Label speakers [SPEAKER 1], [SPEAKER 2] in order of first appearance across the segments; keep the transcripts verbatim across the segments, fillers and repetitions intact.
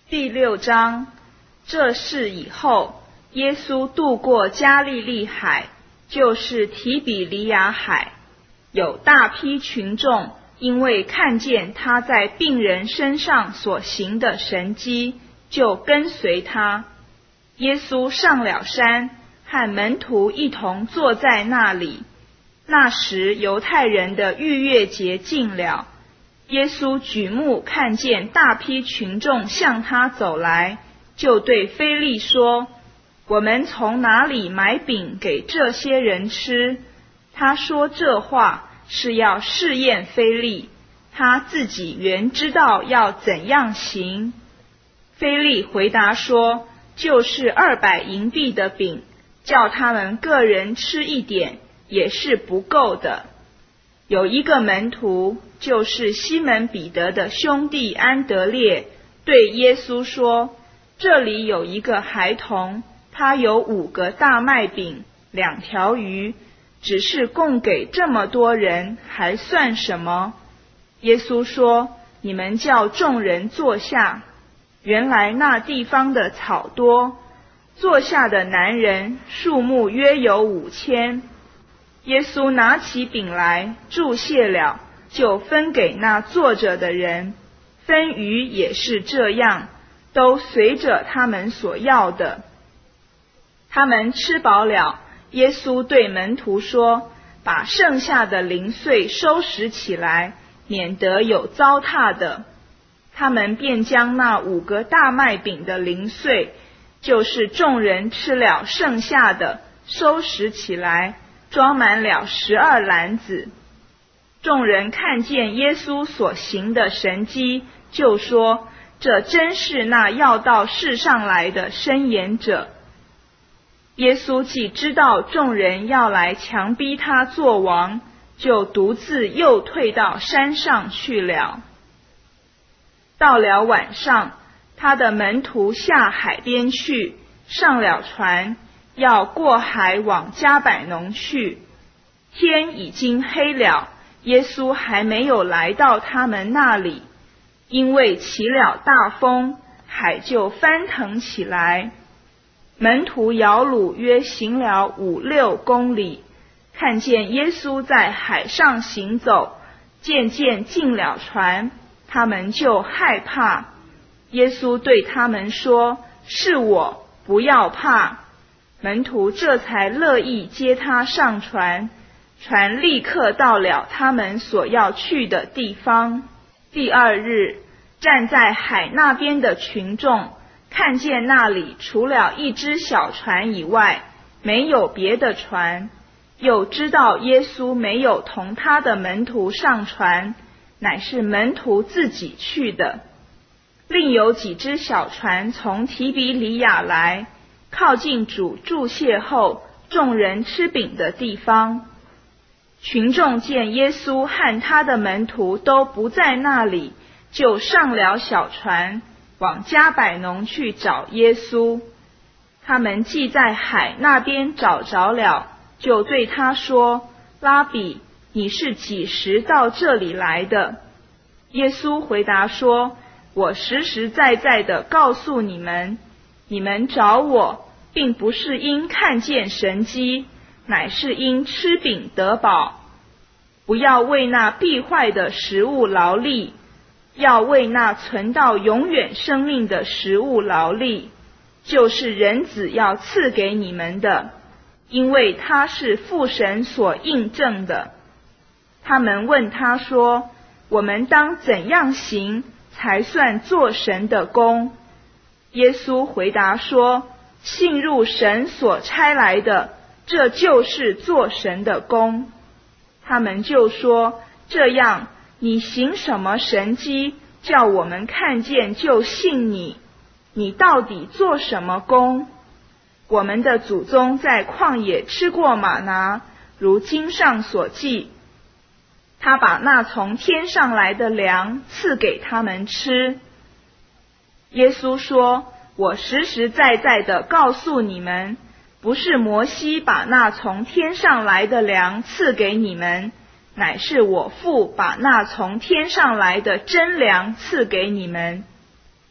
[SPEAKER 1] 第六章，这事以后，耶稣渡过加利利海，就是提比里亚海。有大批群众因为看见他在病人身上所行的神迹，就跟随他。耶稣上了山，和门徒一同坐在那里。那时犹太人的逾越节近了，耶稣举目看见大批群众向他走来，就对腓力说：我们从哪里买饼给这些人吃？他说这话是要试验腓力，他自己原知道要怎样行。腓力回答说：就是二百银币的饼，叫他们个人吃一点，也是不够的。有一个门徒，就是西门彼得的兄弟安德烈，对耶稣说：这里有一个孩童，他有五个大麦饼，两条鱼，只是供给这么多人，还算什么？耶稣说：你们叫众人坐下。原来那地方的草多，坐下的男人数目约有五千。耶稣拿起饼来，祝谢了，就分给那坐着的人。分鱼也是这样，都随着他们所要的。他们吃饱了，耶稣对门徒说：把剩下的零碎收拾起来，免得有糟蹋的。他们便将那五个大麦饼的零碎，就是众人吃了剩下的，收拾起来，装满了十二篮子。众人看见耶稣所行的神迹，就说：这真是那要到世上来的申言者。耶稣既知道众人要来强逼他做王，就独自又退到山上去了。到了晚上，他的门徒下海边去，上了船，要过海往迦百农去。天已经黑了，耶稣还没有来到他们那里，因为起了大风，海就翻腾起来。门徒摇橹约行了五六公里，看见耶稣在海上行走，渐渐进了船，他们就害怕。耶稣对他们说：是我，不要怕。门徒这才乐意接他上船，船立刻到了他们所要去的地方。第二日，站在海那边的群众看见那里除了一只小船以外，没有别的船，又知道耶稣没有同他的门徒上船，乃是门徒自己去的。另有几只小船从提比里亚来，靠近主祝谢后众人吃饼的地方。群众见耶稣和他的门徒都不在那里，就上了小船，往迦百农去找耶稣。他们既在海那边找着了，就对他说：拉比，你是几时到这里来的？耶稣回答说：我实实在在的告诉你们，你们找我，并不是因看见神迹，乃是因吃饼得饱。不要为那必坏的食物劳力，要为那存到永远生命的食物劳力，就是人子要赐给你们的，因为他是父神所印证的。他们问他说：我们当怎样行，才算做神的工？耶稣回答说：信入神所差来的，这就是做神的工。他们就说：这样，你行什么神迹，叫我们看见就信你？你到底做什么工？我们的祖宗在旷野吃过玛拿，如经上所记，他把那从天上来的粮赐给他们吃。耶稣说：我实实在在的告诉你们，不是摩西把那从天上来的粮赐给你们，乃是我父把那从天上来的真粮赐给你们。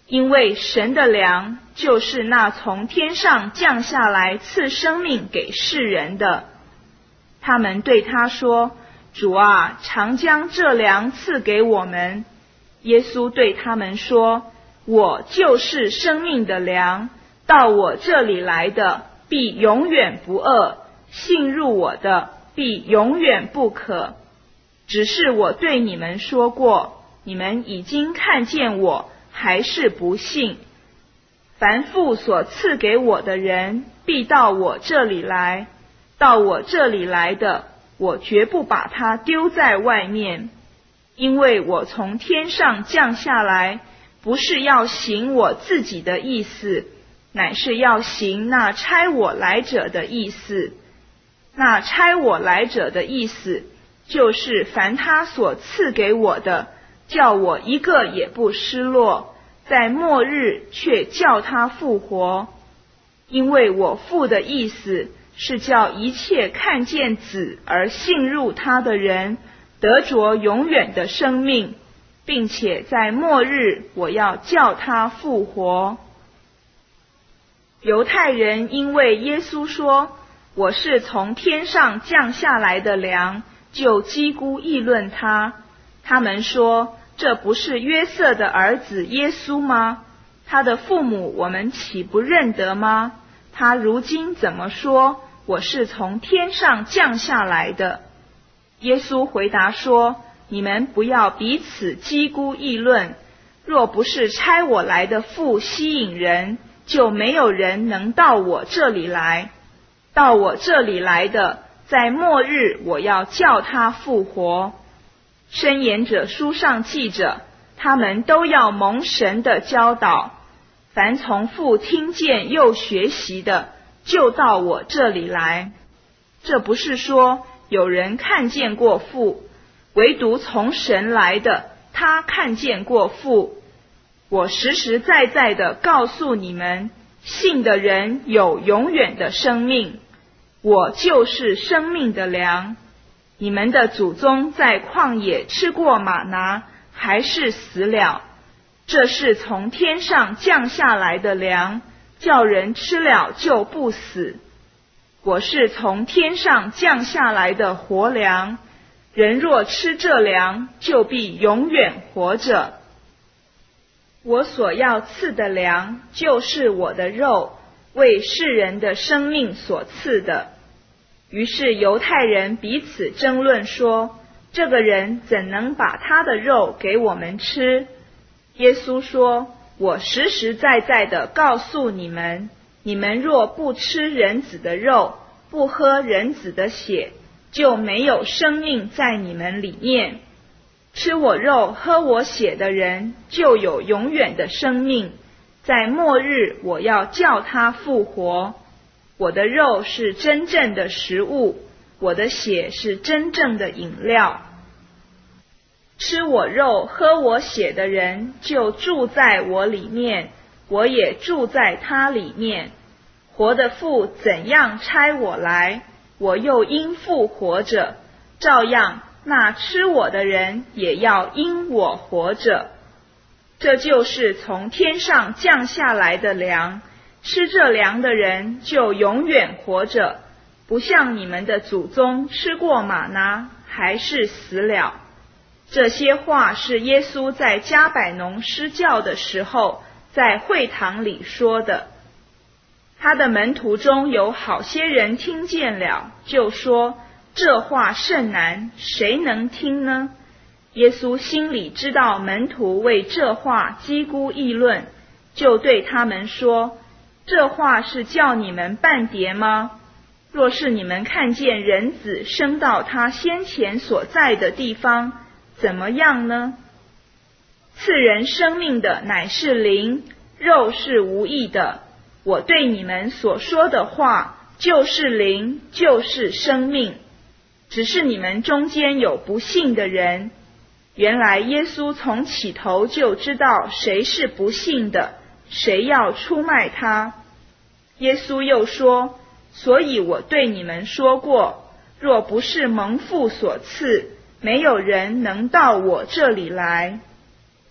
[SPEAKER 1] 因为神的粮就是那从天上降下来赐生命给世人的。他们对他说：主啊，常将这粮赐给我们。耶稣对他们说：我就是生命的粮，到我这里来的必永远不饿，信入我的必永远不渴。只是我对你们说过，你们已经看见我，还是不信。凡父所赐给我的人，必到我这里来，到我这里来的，我绝不把他丢在外面。因为我从天上降下来，不是要行我自己的意思，乃是要行那差我来者的意思。那差我来者的意思，就是凡他所赐给我的，叫我一个也不失落，在末日却叫他复活。因为我父的意思是叫一切看见子而信入他的人，得着永远的生命，并且在末日我要叫他复活。犹太人因为耶稣说我是从天上降下来的粮，就叽咕议论他。他们说：这不是约瑟的儿子耶稣吗？他的父母我们岂不认得吗？他如今怎么说我是从天上降下来的？耶稣回答说：你们不要彼此叽咕议论，若不是差我来的父吸引人，就没有人能到我这里来。到我这里来的，在末日我要叫他复活。申言者书上记着，他们都要蒙神的教导。凡从父听见又学习的，就到我这里来。这不是说有人看见过父，唯独从神来的，他看见过父。我实实在在的告诉你们，信的人有永远的生命。我就是生命的粮。你们的祖宗在旷野吃过玛拿，还是死了。这是从天上降下来的粮，叫人吃了就不死。我是从天上降下来的活粮，人若吃这粮，就必永远活着。我所要赐的粮，就是我的肉，为世人的生命所赐的。于是犹太人彼此争论说：这个人怎能把他的肉给我们吃？耶稣说：我实实在在的告诉你们，你们若不吃人子的肉，不喝人子的血，就没有生命在你们里面。吃我肉喝我血的人，就有永远的生命，在末日我要叫他复活。我的肉是真正的食物，我的血是真正的饮料。吃我肉喝我血的人，就住在我里面，我也住在他里面。活的父怎样差我来，我又因父活着，照样那吃我的人也要因我活着。这就是从天上降下来的粮，吃这粮的人就永远活着，不像你们的祖宗吃过玛拿，还是死了。这些话是耶稣在迦百农施教的时候，在会堂里说的。他的门徒中有好些人听见了，就说：这话甚难，谁能听呢？耶稣心里知道门徒为这话叽咕议论，就对他们说：这话是叫你们半跌吗？若是你们看见人子升到他先前所在的地方，怎么样呢？赐人生命的乃是灵，肉是无益的。我对你们所说的话，就是灵，就是生命。只是你们中间有不信的人。原来耶稣从起头就知道谁是不信的，谁要出卖他。耶稣又说：所以我对你们说过，若不是蒙父所赐，没有人能到我这里来。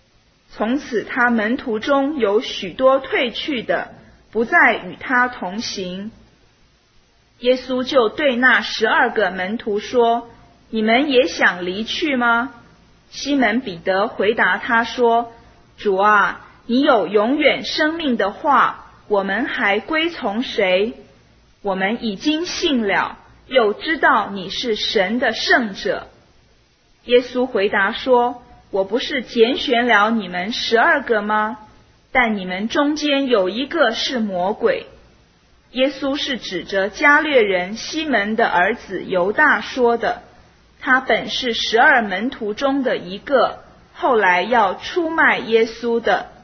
[SPEAKER 1] 从此他门徒中有许多退去的，不再与他同行。耶稣就对那十二个门徒说：你们也想离去吗？西门彼得回答他说：主啊，你有永远生命的话，我们还归从谁？我们已经信了，又知道你是神的圣者。耶稣回答说：我不是拣选了你们十二个吗？但你们中间有一个是魔鬼。耶稣是指着加略人西门的儿子犹大说的，他本是十二门徒中的一个，后来要出卖耶稣的。